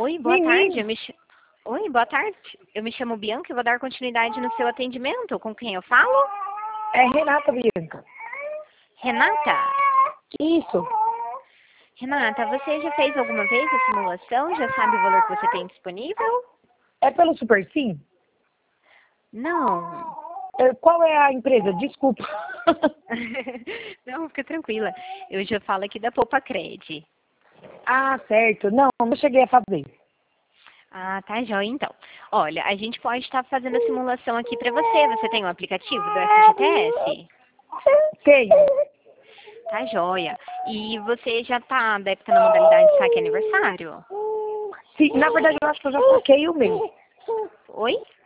Oi, boa tarde. Menino, Oi, boa tarde. Eu me chamo Bianca e vou dar continuidade no seu atendimento. Com quem eu falo? é Renata Bianca. Renata? Isso. Renata, você já fez alguma vez a simulação? Já sabe o valor que você tem disponível? É pelo Super Sim? Não. Qual é a empresa? Desculpa. Não, fica tranquila. Eu já falo aqui da Poupa Cred. Ah, certo. Não cheguei a fazer. Ah, tá joia, então. Olha, a gente pode estar fazendo a simulação aqui para você. Você tem o aplicativo do FGTS? Tenho. Tá joia. E você já deve estar na modalidade saque aniversário? Sim, na verdade, eu acho que eu já saquei o meu. Oi?